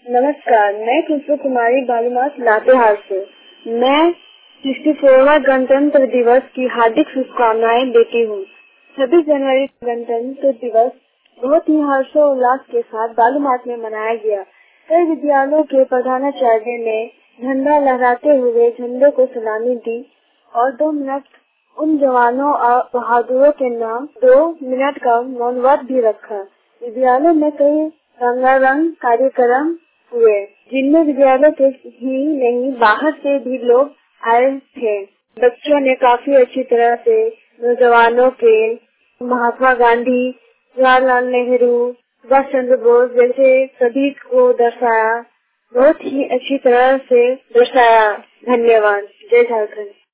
नमस्कार, मैं खुशबू कुमारी बालूमास लातेहार से। मैं 64वां गणतंत्र दिवस की हार्दिक शुभकामनाएं देती हूँ। 26 जनवरी गणतंत्र दिवस बहुत ही हर्षोल्लास के साथ बालूमास में मनाया गया। कई विद्यालयों के प्रधानाचार्य ने झंडा लहराते हुए झंडे को सलामी दी और 2 मिनट उन जवानों और बहादुरों के नाम 2 मिनट का मौन व्रत भी रखा। विद्यालय में कई रंगारंग कार्यक्रम हुए, जिनमें विद्यालय के ही नहीं बाहर से भी लोग आए थे। बच्चों ने काफी अच्छी तरह से नौजवानों के महात्मा गांधी, जवाहरलाल नेहरू, सुभाष चंद्र बोस जैसे सभी को दर्शाया, बहुत ही अच्छी तरह से दर्शाया। धन्यवाद। जय झारखंड।